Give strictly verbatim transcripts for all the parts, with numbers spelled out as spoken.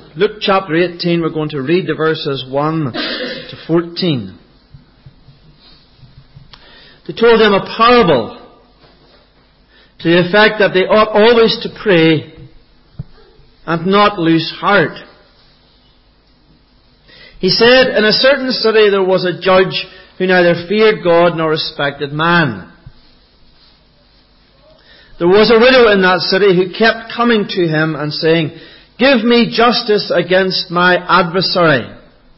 Luke chapter eighteen, we're going to read the verses one to fourteen. He told them a parable to the effect that they ought always to pray and not lose heart. He said, in a certain city there was a judge who neither feared God nor respected man. There was a widow in that city who kept coming to him and saying, "Give me justice against my adversary."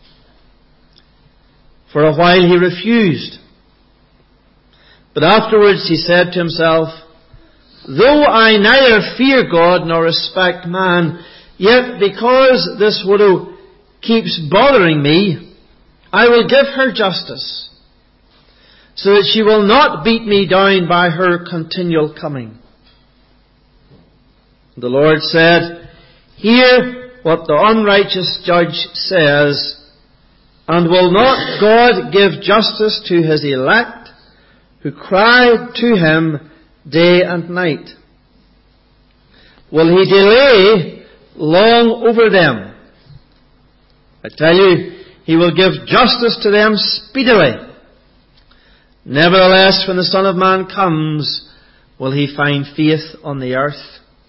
For a while he refused. But afterwards he said to himself, "Though I neither fear God nor respect man, yet because this widow keeps bothering me, I will give her justice, so that she will not beat me down by her continual coming." The Lord said, "Hear what the unrighteous judge says, and will not God give justice to His elect, who cry to Him day and night? Will He delay long over them? I tell you, He will give justice to them speedily. Nevertheless, when the Son of Man comes, will He find faith on the earth?"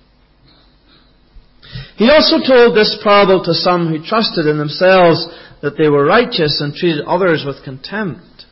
He also told this parable to some who trusted in themselves that they were righteous and treated others with contempt.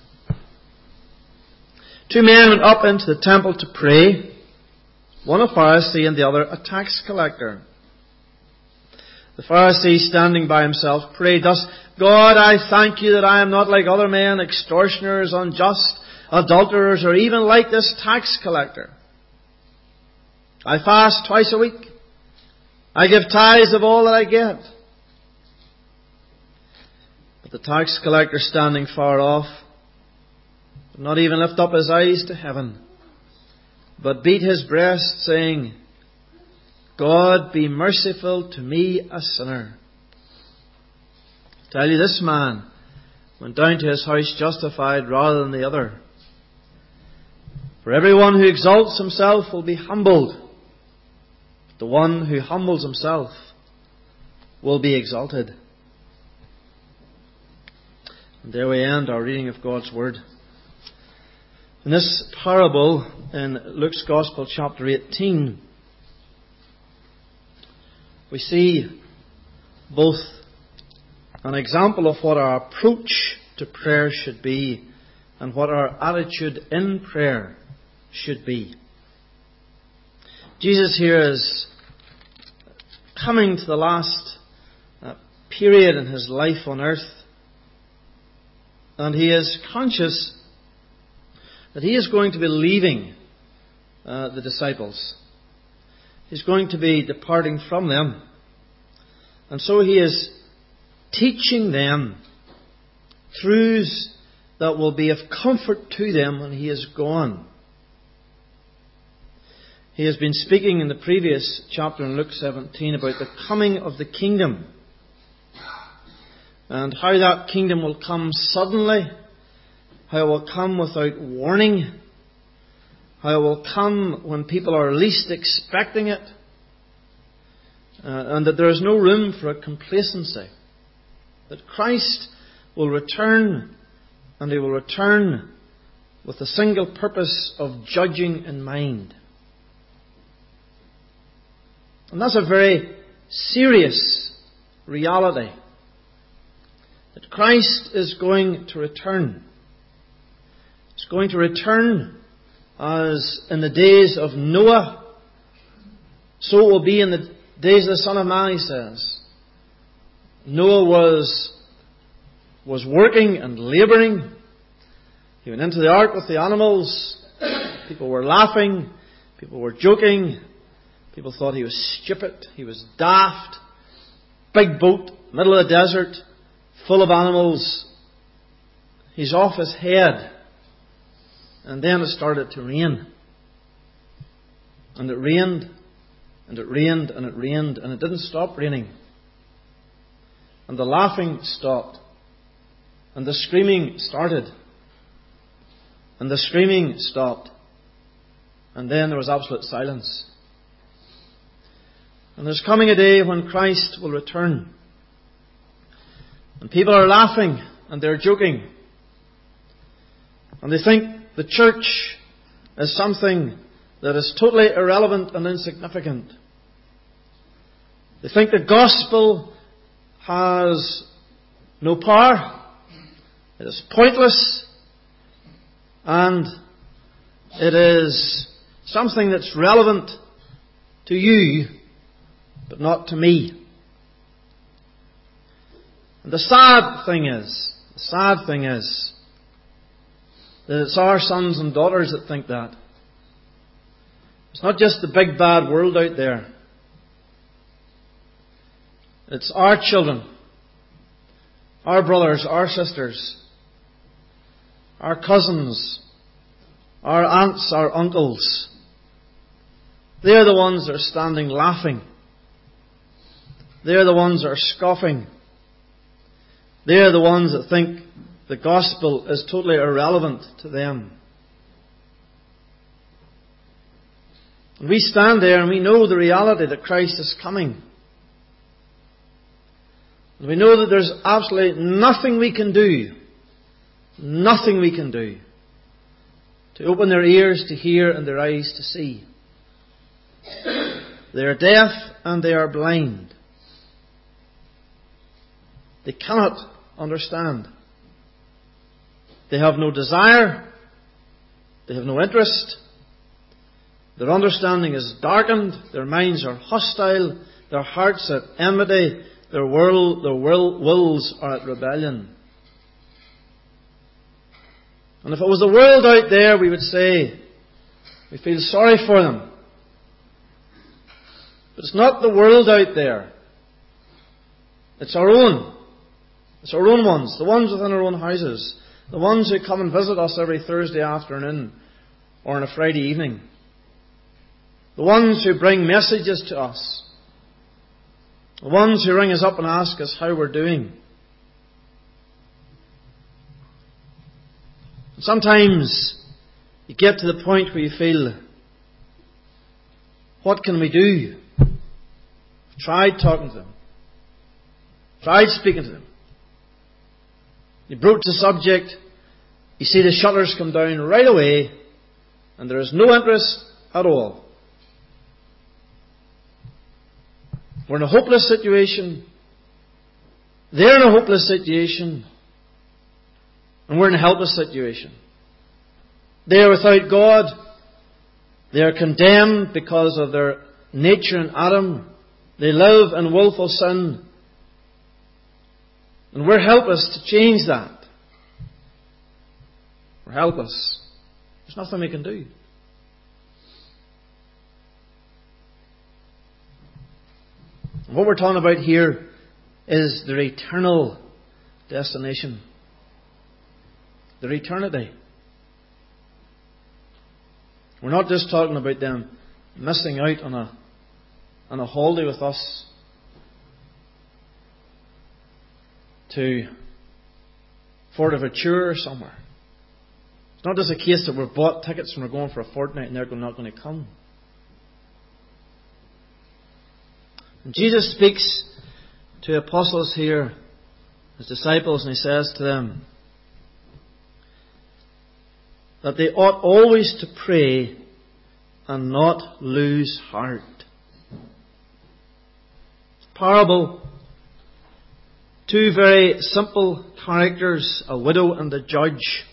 Two men went up into the temple to pray, one a Pharisee and the other a tax collector. The Pharisee, standing by himself, prayed thus, "God, I thank you that I am not like other men, extortioners, unjust, adulterers, or even like this tax collector. I fast twice a week. I give tithes of all that I get." But the tax collector, standing far off, did not even lift up his eyes to heaven, but beat his breast, saying, "God, be merciful to me, a sinner." I tell you, this man went down to his house justified rather than the other. For everyone who exalts himself will be humbled, but the one who humbles himself will be exalted. And there we end our reading of God's Word. In this parable in Luke's Gospel, chapter eighteen, we see both an example of what our approach to prayer should be and what our attitude in prayer should be. Jesus here is coming to the last uh, period in His life on earth, and He is conscious that He is going to be leaving uh, the disciples. He's going to be departing from them. And so He is teaching them truths that will be of comfort to them when He is gone. He has been speaking in the previous chapter in Luke seventeen about the coming of the kingdom, and how that kingdom will come suddenly, how it will come without warning, how it will come when people are least expecting it, uh, and that there is no room for a complacency. That Christ will return, and He will return with the single purpose of judging in mind. And that's a very serious reality. That Christ is going to return. He's going to return as in the days of Noah, so it will be in the days of the Son of Man, He says. Noah was, was working and labouring. He went into the ark with the animals. People were laughing. People were joking. People thought he was stupid. He was daft. Big boat, middle of the desert, full of animals. He's off his head. And then it started to rain. And it rained, and it rained, and it rained, and it didn't stop raining. And the laughing stopped. And the screaming started. And the screaming stopped. And then there was absolute silence. And there's coming a day when Christ will return. And people are laughing and they're joking. And they think the church is something that is totally irrelevant and insignificant. They think the gospel has no power. It is pointless. And it is something that's relevant to you, but not to me. And the sad thing is, the sad thing is, that it's our sons and daughters that think that. It's not just the big bad world out there. It's our children, our brothers, our sisters, our cousins, our aunts, our uncles. They're the ones that are standing laughing. They're the ones that are scoffing. They're the ones that think the gospel is totally irrelevant to them. And we stand there and we know the reality that Christ is coming. And we know that there's absolutely nothing we can do, nothing we can do, to open their ears to hear and their eyes to see. They are deaf and they are blind. They cannot understand. They have no desire. They have no interest. Their understanding is darkened. Their minds are hostile. Their hearts are at enmity. Their, world, their will, wills are at rebellion. And if it was the world out there, we would say, we feel sorry for them. But it's not the world out there. It's our own. It's our own ones. The ones within our own houses. The ones who come and visit us every Thursday afternoon or on a Friday evening. The ones who bring messages to us. The ones who ring us up and ask us how we're doing. And sometimes you get to the point where you feel, what can we do? Tried talking to them. Tried speaking to them. You broach the subject, you see the shutters come down right away, and there is no interest at all. We're in a hopeless situation. They're in a hopeless situation. And we're in a helpless situation. They are without God. They are condemned because of their nature in Adam. They live in willful sin. And we're helpless to change that. We're helpless. There's nothing we can do. And what we're talking about here is their eternal destination. Their eternity. We're not just talking about them missing out on a, on a holiday with us to Forteventura or somewhere. It's not just a case that we've bought tickets and we're going for a fortnight and they're not going to come. And Jesus speaks to apostles here, his disciples, and he says to them that they ought always to pray and not lose heart. Parable. Two very simple characters, a widow and a judge.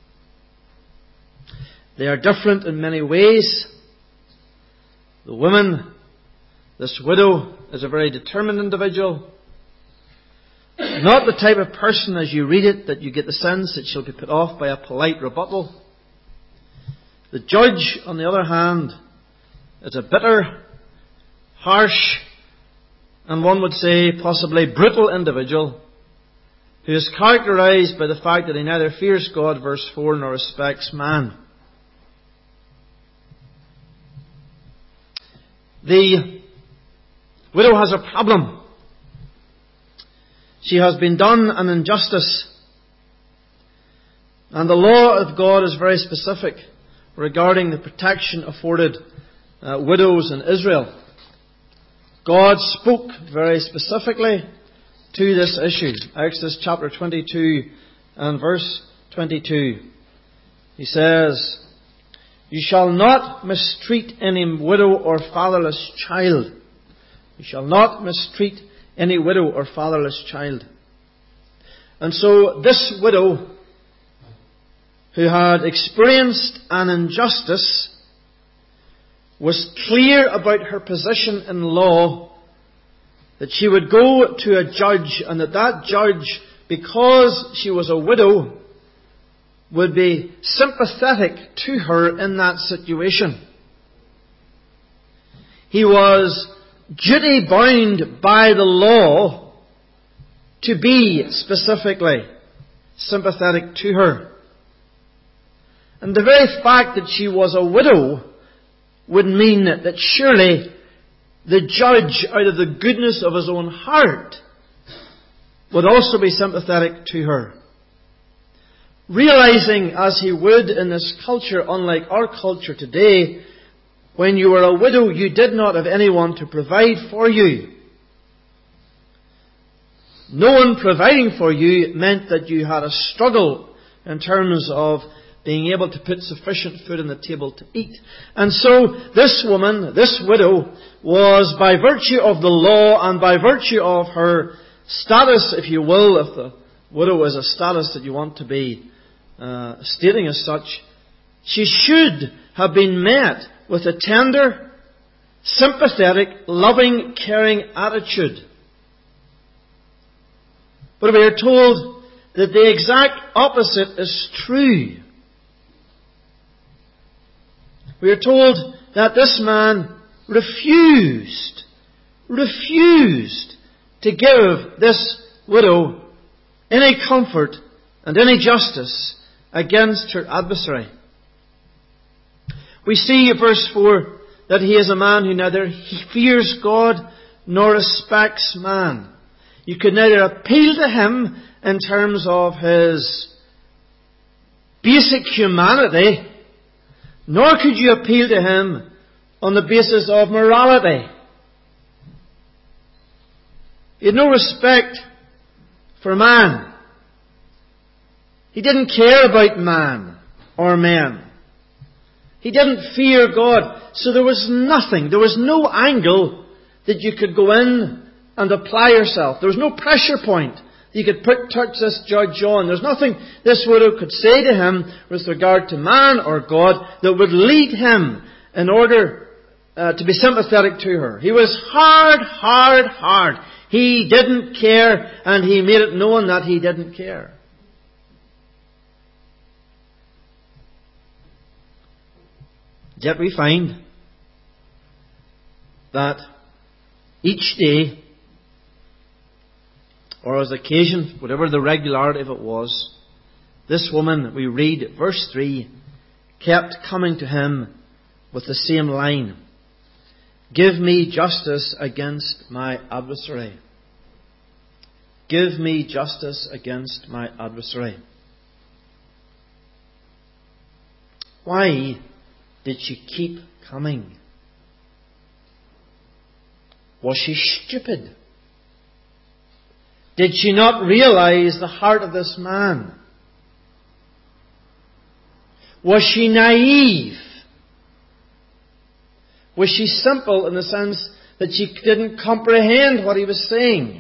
They are different in many ways. The woman, this widow, is a very determined individual. Not the type of person, as you read it, that you get the sense that she'll be put off by a polite rebuttal. The judge, on the other hand, is a bitter, harsh, and one would say possibly brutal individual who is characterized by the fact that he neither fears God, verse four, nor respects man. The widow has a problem. She has been done an injustice. And the law of God is very specific regarding the protection afforded uh, widows in Israel. God spoke very specifically to this issue. Exodus chapter twenty-two and verse twenty-two. He says, "You shall not mistreat any widow or fatherless child." You shall not mistreat any widow or fatherless child. And so this widow, who had experienced an injustice, was clear about her position in law, that she would go to a judge, and that that judge, because she was a widow, would be sympathetic to her in that situation. He was duty bound by the law to be specifically sympathetic to her. And the very fact that she was a widow would mean that surely the judge, out of the goodness of his own heart, would also be sympathetic to her. Realizing, as he would in this culture, unlike our culture today, when you were a widow, you did not have anyone to provide for you. No one providing for you meant that you had a struggle in terms of being able to put sufficient food on the table to eat. And so this woman, this widow, was, by virtue of the law and by virtue of her status, if you will, if the widow is a status that you want to be uh, stating as such, she should have been met with a tender, sympathetic, loving, caring attitude. But we are told that the exact opposite is true. We are told that this man refused, refused to give this widow any comfort and any justice against her adversary. We see in verse four that he is a man who neither fears God nor respects man. You could neither appeal to him in terms of his basic humanity, nor could you appeal to him on the basis of morality. He had no respect for man. He didn't care about man or men. He didn't fear God. So there was nothing, there was no angle that you could go in and apply yourself. There was no pressure point that you could put, touch this judge on. There's nothing this widow could say to him with regard to man or God that would lead him in order uh, to be sympathetic to her. He was hard, hard, hard. He didn't care, and he made it known that he didn't care. Yet we find that each day, or as occasion, whatever the regularity of it was, this woman, we read verse three, kept coming to him with the same line: "Give me justice against my adversary. Give me justice against my adversary." Why did she keep coming? Was she stupid? Did she not realize the heart of this man? Was she naive? Was she simple in the sense that she didn't comprehend what he was saying?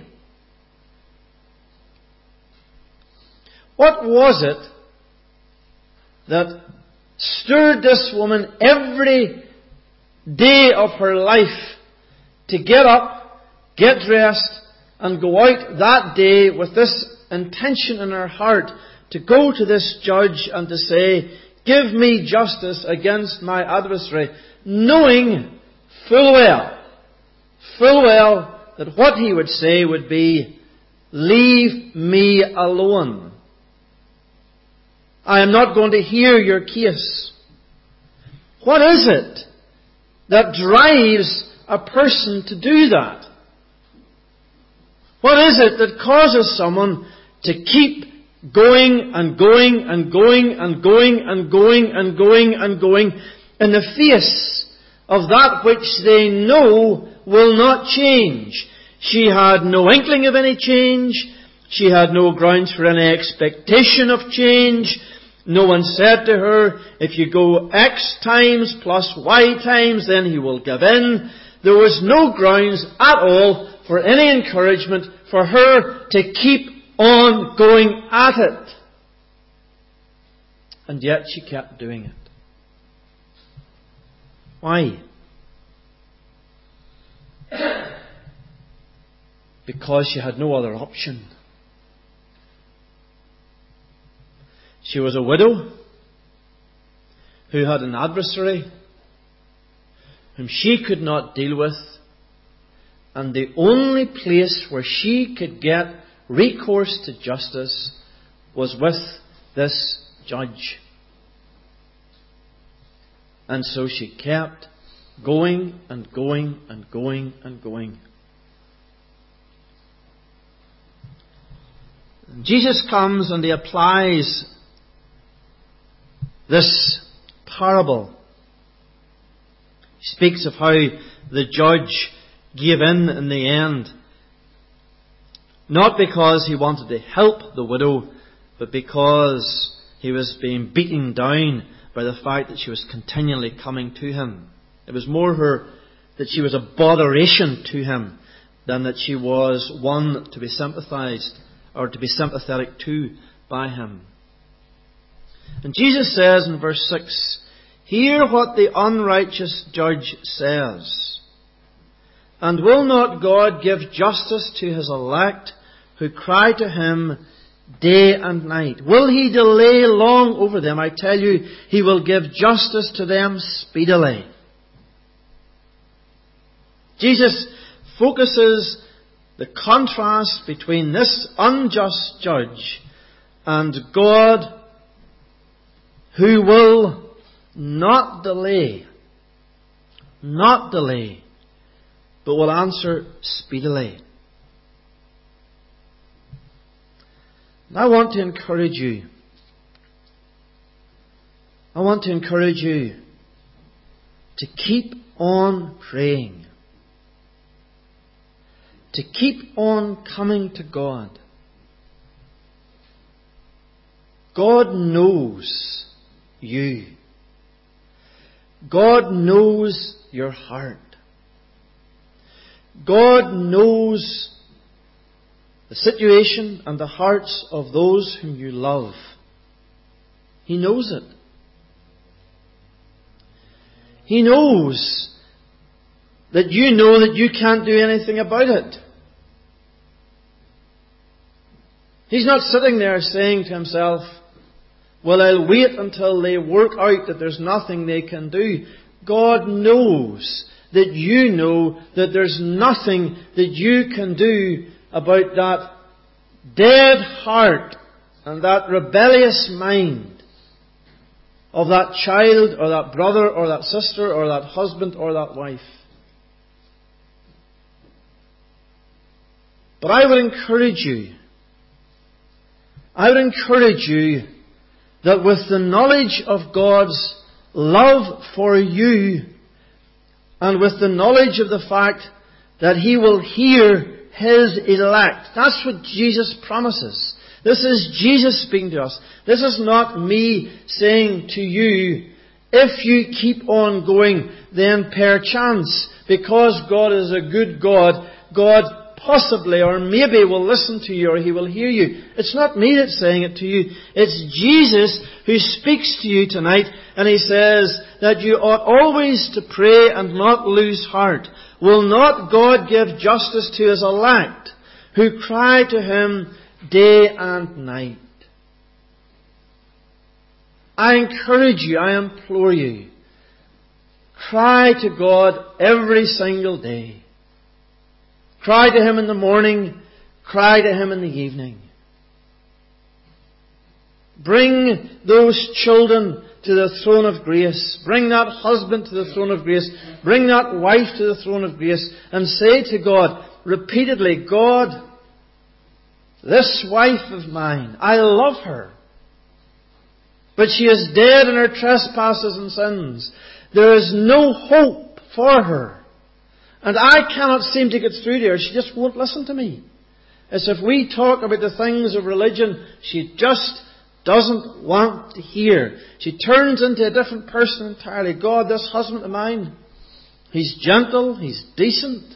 What was it that stirred this woman every day of her life to get up, get dressed, and go out that day with this intention in her heart to go to this judge and to say, "Give me justice against my adversary," knowing full well, full well that what he would say would be, "Leave me alone. I am not going to hear your case." What is it that drives a person to do that? What is it that causes someone to keep going and going and going and going and going and going and going in the face of that which they know will not change? She had no inkling of any change. She had no grounds for any expectation of change. No one said to her, if you go X times plus Y times, then he will give in. There was no grounds at all for any encouragement for her to keep on going at it. And yet she kept doing it. Why? Because she had no other option. She was a widow who had an adversary whom she could not deal with, and the only place where she could get recourse to justice was with this judge. And so she kept going and going and going and going. Jesus comes and he applies this parable. He speaks of how the judge gave in in the end. Not because he wanted to help the widow, but because he was being beaten down by the fact that she was continually coming to him. It was more her that she was a botheration to him than that she was one to be sympathized or to be sympathetic to by him. And Jesus says in verse six, hear what the unrighteous judge says. And will not God give justice to his elect who cry to him day and night? Will he delay long over them? I tell you, he will give justice to them speedily. Jesus focuses the contrast between this unjust judge and God, who will not delay, not delay, but will answer speedily. And I want to encourage you. I want to encourage you to keep on praying. To keep on coming to God. God knows you. God knows your heart. God knows the situation and the hearts of those whom you love. He knows it. He knows that you know that you can't do anything about it. He's not sitting there saying to himself, well, I'll wait until they work out that there's nothing they can do. God knows that you know that there's nothing that you can do about that dead heart and that rebellious mind of that child or that brother or that sister or that husband or that wife. But I would encourage you, I would encourage you that with the knowledge of God's love for you and with the knowledge of the fact that He will hear His elect. That's what Jesus promises. This is Jesus speaking to us. This is not me saying to you, if you keep on going, then perchance, because God is a good God, God possibly or maybe will listen to you or He will hear you. It's not me that's saying it to you. It's Jesus who speaks to you tonight, and He says that you ought always to pray and not lose heart. Will not God give justice to His elect who cry to Him day and night? I encourage you, I implore you, cry to God every single day. Cry to Him in the morning, cry to Him in the evening. Bring those children to the throne of grace. Bring that husband to the throne of grace. Bring that wife to the throne of grace. And say to God repeatedly, God, this wife of mine, I love her, but she is dead in her trespasses and sins. There is no hope for her. And I cannot seem to get through to her. She just won't listen to me. As if we talk about the things of religion, she just doesn't want to hear. She turns into a different person entirely. God, this husband of mine, he's gentle, he's decent,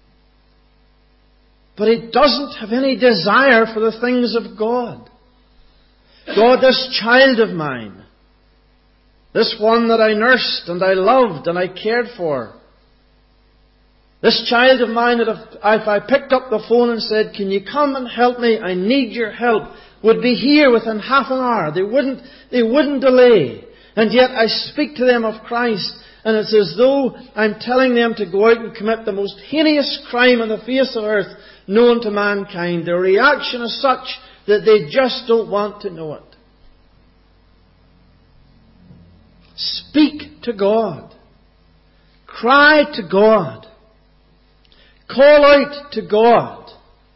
but he doesn't have any desire for the things of God. God, this child of mine, this one that I nursed and I loved and I cared for, this child of mine that if, if I picked up the phone and said, can you come and help me? I need your help, would be here within half an hour. They wouldn't, they wouldn't delay. And yet I speak to them of Christ, and it's as though I'm telling them to go out and commit the most heinous crime on the face of earth known to mankind. Their reaction is such that they just don't want to know it. Speak to God. Cry to God. Call out to God.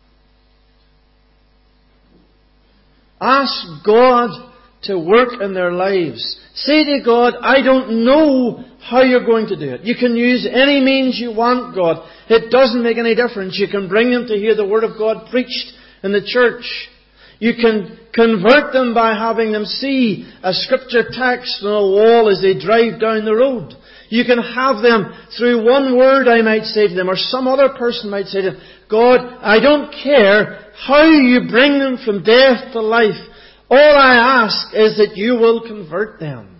Ask God to work in their lives. Say to God, I don't know how you're going to do it. You can use any means you want, God. It doesn't make any difference. You can bring them to hear the Word of God preached in the church. You can convert them by having them see a scripture text on a wall as they drive down the road. You can have them through one word, I might say to them, or some other person might say to them, God, I don't care how you bring them from death to life. All I ask is that you will convert them.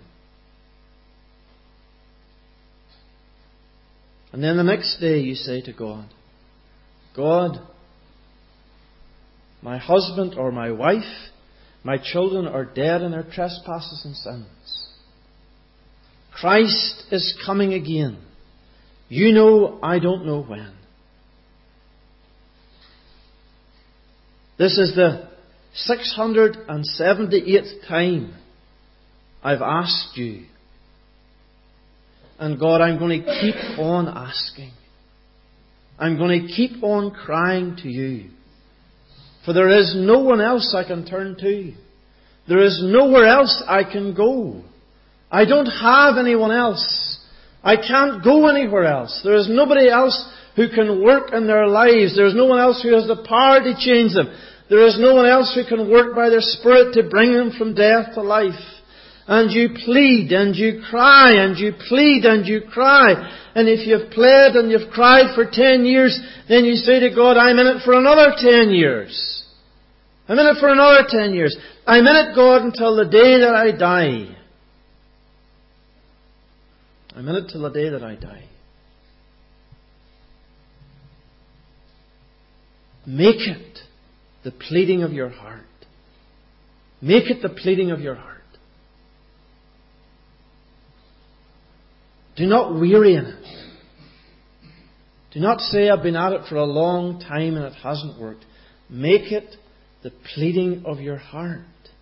And then the next day you say to God, God, my husband or my wife, my children are dead in their trespasses and sins. Christ is coming again. You know, I don't know when. This is the six hundred seventy-eighth time I've asked you. And God, I'm going to keep on asking. I'm going to keep on crying to you. For there is no one else I can turn to. There is nowhere else I can go. I don't have anyone else. I can't go anywhere else. There is nobody else who can work in their lives. There is no one else who has the power to change them. There is no one else who can work by their Spirit to bring them from death to life. And you plead and you cry and you plead and you cry. And if you've pled and you've cried for ten years, then you say to God, I'm in it for another ten years. I'm in it for another ten years. I'm in it, God, until the day that I die. I'm in it till the day that I die. Make it the pleading of your heart. Make it the pleading of your heart. Do not weary in it. Do not say, I've been at it for a long time and it hasn't worked. Make it the pleading of your heart.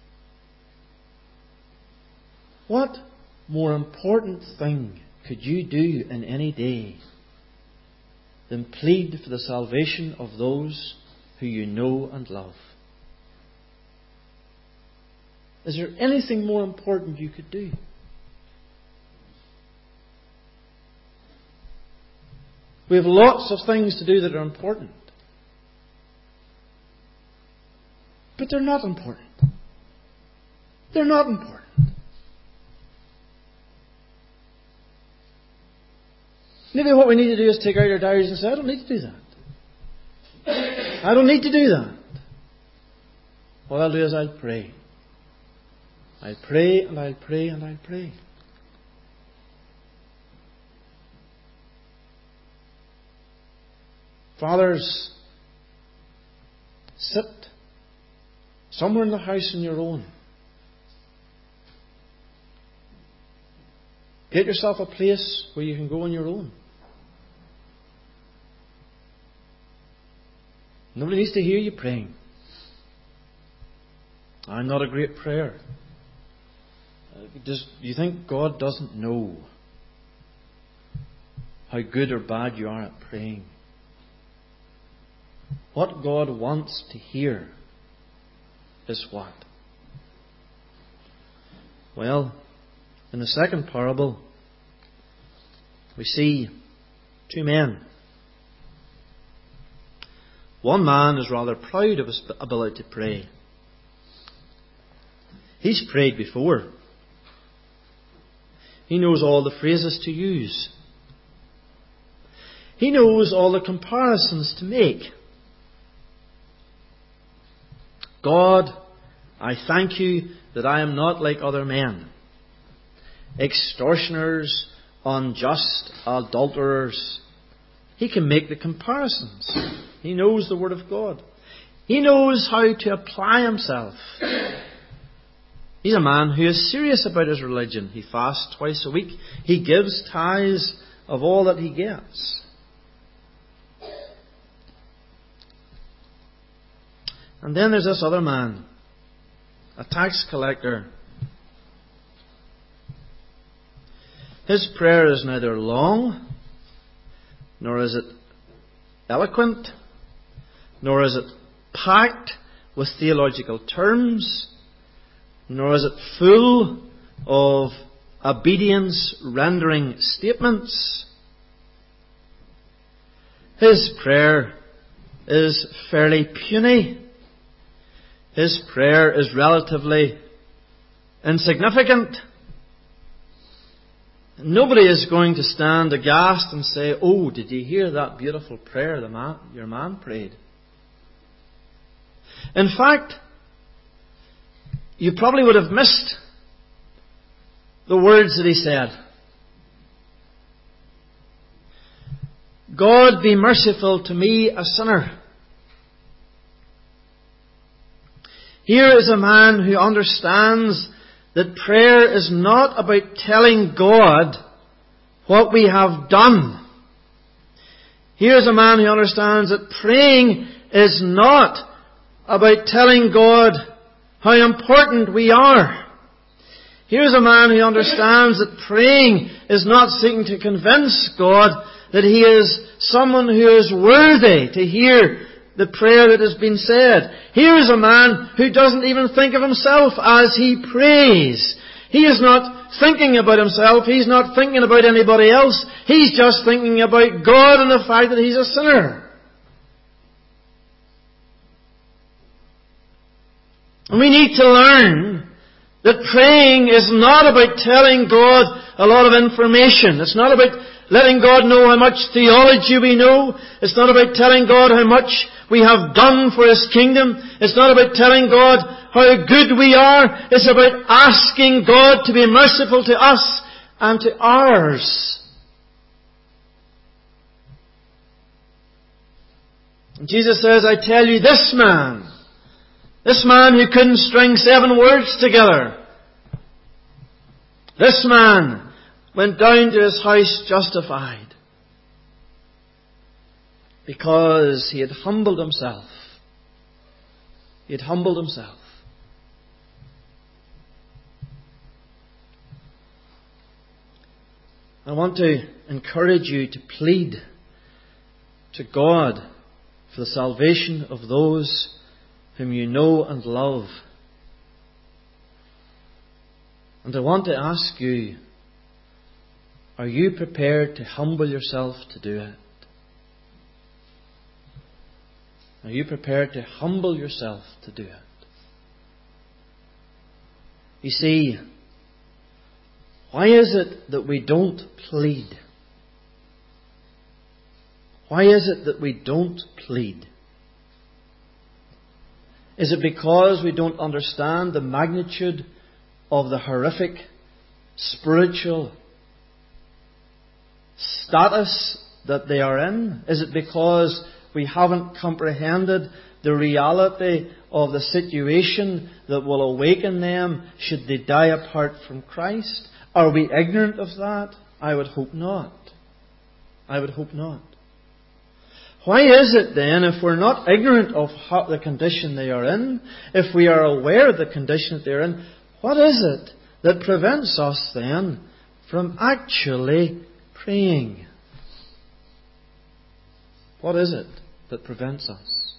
What more important thing could you do in any day than plead for the salvation of those who you know and love? Is there anything more important you could do? We have lots of things to do that are important. But they're not important. They're not important. Maybe what we need to do is take out our diaries and say, I don't need to do that. I don't need to do that. What I'll do is I'll pray. I'll pray and I'll pray and I'll pray. Fathers, sit somewhere in the house on your own. Get yourself a place where you can go on your own. Nobody needs to hear you praying. I'm not a great prayer. Does, do you think God doesn't know how good or bad you are at praying? What God wants to hear is what? Well, in the second parable, we see two men One man is rather proud of his ability to pray. He's prayed before. He knows all the phrases to use. He knows all the comparisons to make. God, I thank you that I am not like other men, extortioners, unjust, adulterers. He can make the comparisons. He knows the Word of God. He knows how to apply himself. He's a man who is serious about his religion. He fasts twice a week. He gives tithes of all that he gets. And then there's this other man, a tax collector. His prayer is neither long, nor is it eloquent, nor is it packed with theological terms, nor is it full of obedience-rendering statements. His prayer is fairly puny. His prayer is relatively insignificant. Nobody is going to stand aghast and say, "Oh, did you hear that beautiful prayer the man, your man prayed?" In fact, you probably would have missed the words that he said. God, be merciful to me, a sinner. Here is a man who understands that prayer is not about telling God what we have done. Here is a man who understands that praying is not about telling God how important we are. Here is a man who understands that praying is not seeking to convince God that He is someone who is worthy to hear the prayer that has been said. Here is a man who doesn't even think of himself as he prays. He is not thinking about himself. He's not thinking about anybody else. He's just thinking about God and the fact that he's a sinner. And we need to learn that praying is not about telling God a lot of information. It's not about letting God know how much theology we know. It's not about telling God how much we have done for His kingdom. It's not about telling God how good we are. It's about asking God to be merciful to us and to ours. And Jesus says, I tell you, this man, this man who couldn't string seven words together, this man went down to his house justified because he had humbled himself. He had humbled himself. I want to encourage you to plead to God for the salvation of those whom you know and love. And I want to ask you, are you prepared to humble yourself to do it? Are you prepared to humble yourself to do it? You see, why is it that we don't plead? Why is it that we don't plead? Is it because we don't understand the magnitude of the horrific spiritual status that they are in? Is it because we haven't comprehended the reality of the situation that will awaken them should they die apart from Christ? Are we ignorant of that? I would hope not. I would hope not. Why is it then, if we're not ignorant of how, the condition they are in, if we are aware of the condition that they're in, what is it that prevents us then from actually praying? What is it that prevents us?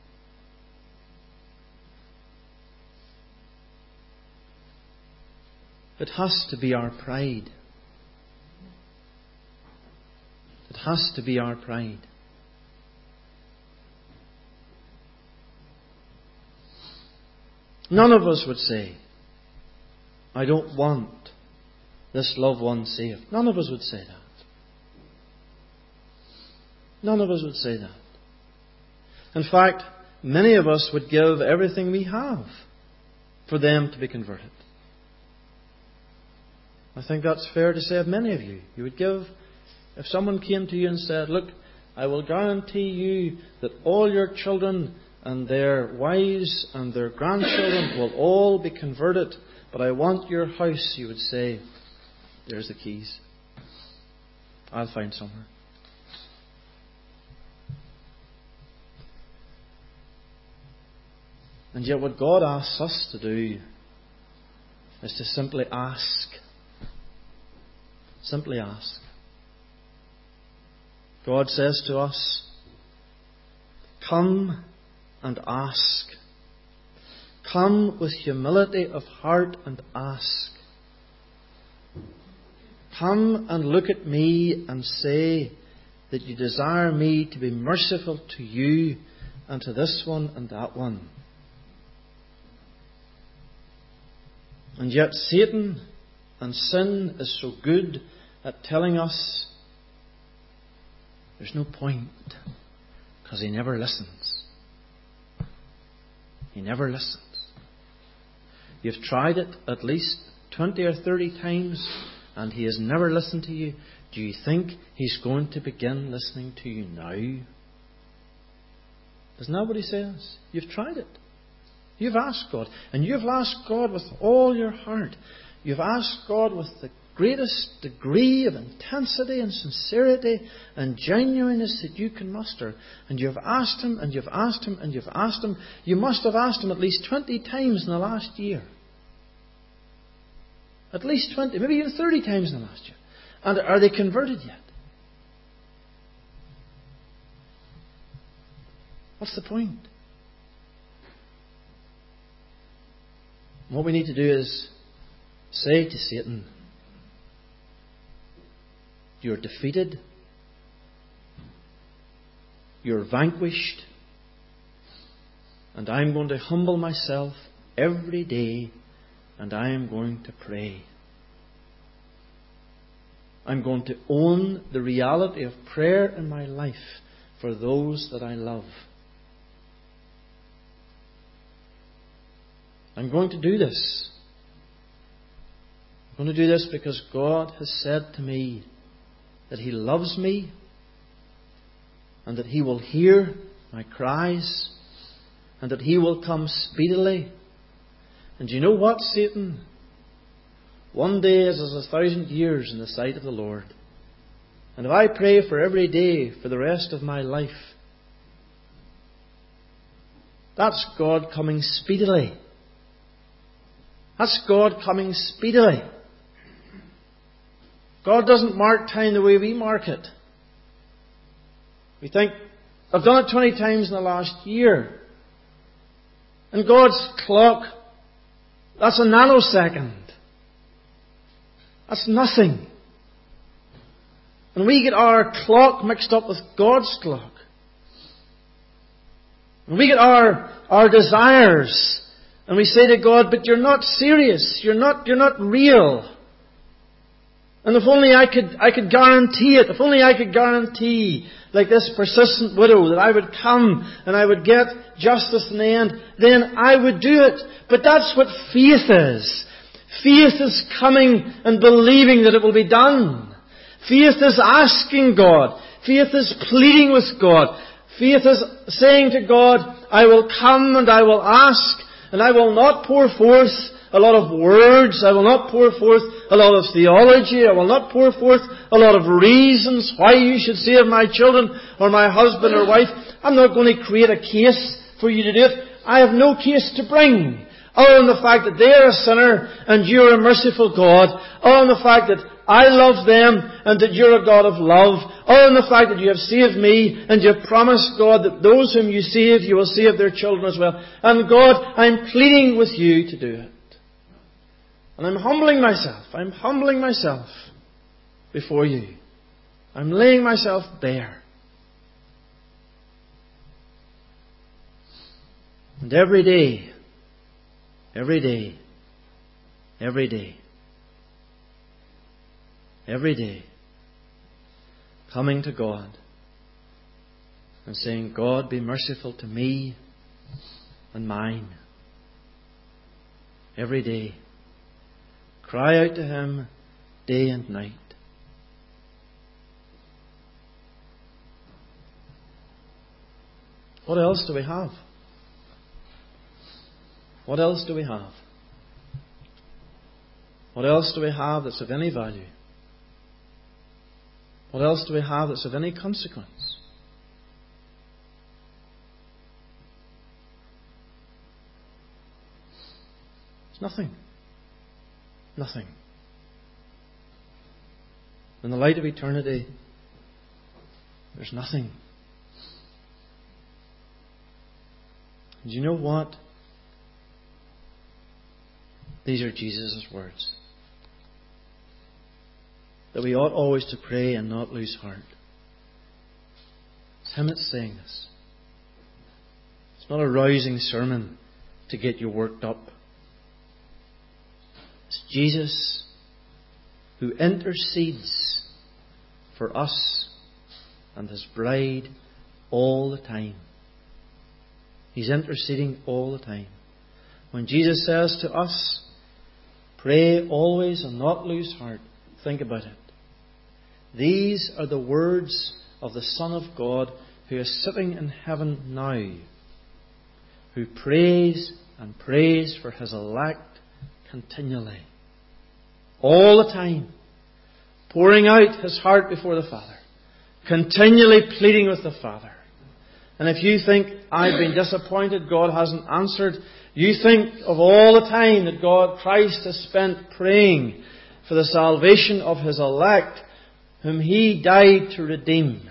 It has to be our pride. It has to be our pride. None of us would say, I don't want this loved one saved. None of us would say that. None of us would say that. In fact, many of us would give everything we have for them to be converted. I think that's fair to say of many of you. You would give, if someone came to you and said, look, I will guarantee you that all your children and their wives and their grandchildren will all be converted, but I want your house, you would say, there's the keys. I'll find somewhere. And yet what God asks us to do is to simply ask. Simply ask. God says to us, come and ask. Come with humility of heart and ask. Come and look at me and say that you desire me to be merciful to you and to this one and that one. And yet Satan and sin is so good at telling us there's no point, because he never listens. He never listens. You've tried it at least twenty or thirty times and he has never listened to you. Do you think he's going to begin listening to you now? Isn't that what he says? You've tried it. You've asked God. And you've asked God with all your heart. You've asked God with the greatest degree of intensity and sincerity and genuineness that you can muster. And you've asked Him, and you've asked Him, and you've asked Him. You must have asked Him at least twenty times in the last year. At least twenty, maybe even thirty times in the last year. And are they converted yet? What's the point? What we need to do is say to Satan, you're defeated, you're vanquished, and I'm going to humble myself every day, and I am going to pray. I'm going to own the reality of prayer in my life for those that I love. I'm going to do this. I'm going to do this because God has said to me that He loves me and that He will hear my cries and that He will come speedily. And you know what, Satan? One day is as a thousand years in the sight of the Lord. And if I pray for every day for the rest of my life, that's God coming speedily. That's God coming speedily. God doesn't mark time the way we mark it. We think, I've done it twenty times in the last year. And God's clock, that's a nanosecond. That's nothing. And we get our clock mixed up with God's clock. And we get our, our desires. And we say to God, but you're not serious. You're not, you're not real. And if only I could, I could guarantee it. If only I could guarantee, like this persistent widow, that I would come and I would get justice in the end, then I would do it. But that's what faith is. Faith is coming and believing that it will be done. Faith is asking God. Faith is pleading with God. Faith is saying to God, I will come and I will ask, and I will not pour forth a lot of words. I will not pour forth a lot of theology. I will not pour forth a lot of reasons why you should save my children or my husband or wife. I'm not going to create a case for you to do it. I have no case to bring, other than the fact that they are a sinner and you're a merciful God. Other than the fact that I love them and that you're a God of love. Other than the fact that you have saved me and you have promised, God, that those whom you save, you will save their children as well. And God, I'm pleading with you to do it. And I'm humbling myself. I'm humbling myself before you. I'm laying myself bare. And every day, Every day. Every day. Every day. Coming to God and saying, God, be merciful to me and mine. Every day. Cry out to Him day and night. What else do we have? What else do we have? What else do we have that's of any value? What else do we have that's of any consequence? It's nothing. Nothing. In the light of eternity, there's nothing. And you know what? These are Jesus' words. That we ought always to pray and not lose heart. It's Him that's saying this. It's not a rousing sermon to get you worked up. It's Jesus who intercedes for us and His bride all the time. He's interceding all the time. When Jesus says to us, pray always and not lose heart, think about it. These are the words of the Son of God who is sitting in heaven now, who prays and prays for His elect continually, all the time, pouring out His heart before the Father, continually pleading with the Father. And if you think, I've been disappointed, God hasn't answered, you think of all the time that God, Christ, has spent praying for the salvation of His elect, whom He died to redeem.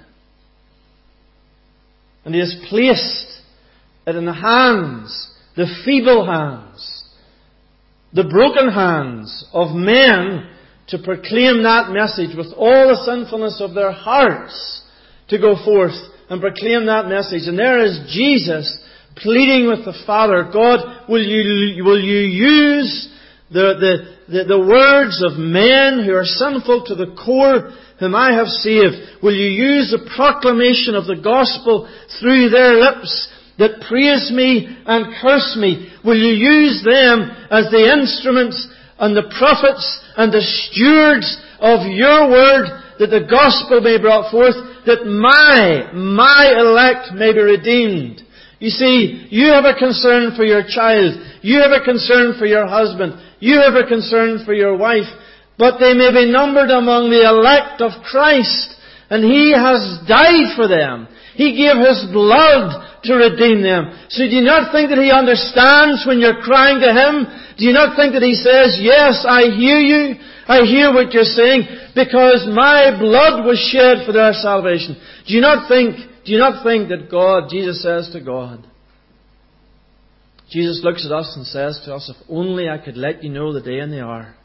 And He has placed it in the hands, the feeble hands, the broken hands of men to proclaim that message with all the sinfulness of their hearts, to go forth and proclaim that message. And there is Jesus pleading with the Father, God, will you, will you use the, the, the, the words of men who are sinful to the core, whom I have saved? Will you use the proclamation of the gospel through their lips that praise me and curse me? Will you use them as the instruments and the prophets and the stewards of your word, that the gospel may be brought forth, that my, my elect may be redeemed? You see, you have a concern for your child. You have a concern for your husband. You have a concern for your wife. But they may be numbered among the elect of Christ. And He has died for them. He gave His blood to redeem them. So do you not think that He understands when you're crying to Him? Do you not think that He says, yes, I hear you. I hear what you're saying, because my blood was shed for their salvation. Do you not think, do you not think that God, Jesus says to God, Jesus looks at us and says to us, if only I could let you know the day and the hour.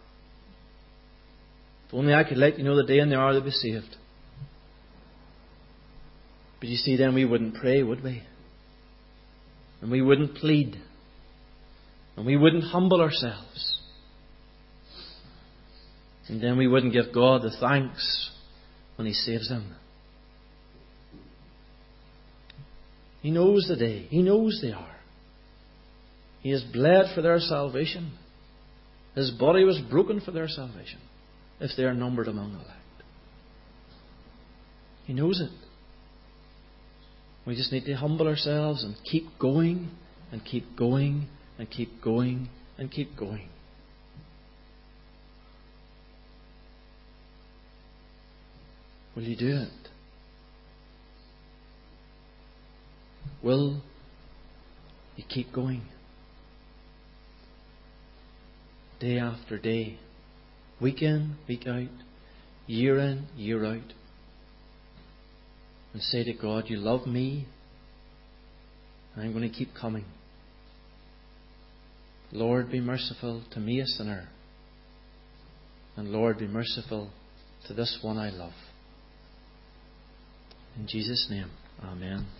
If only I could let you know the day and the hour to be saved. But you see, then we wouldn't pray, would we? And we wouldn't plead. And we wouldn't humble ourselves. And then we wouldn't give God the thanks when He saves them. He knows the day. He knows the hour. He has bled for their salvation. His body was broken for their salvation, if they are numbered among the elect. He knows it. We just need to humble ourselves and keep going and keep going and keep going and keep going. Will you do it? Will you keep going? Day after day, week in, week out, year in, year out. And say to God, you love me, and I'm going to keep coming. Lord, be merciful to me, a sinner. And Lord, be merciful to this one I love. In Jesus' name, amen.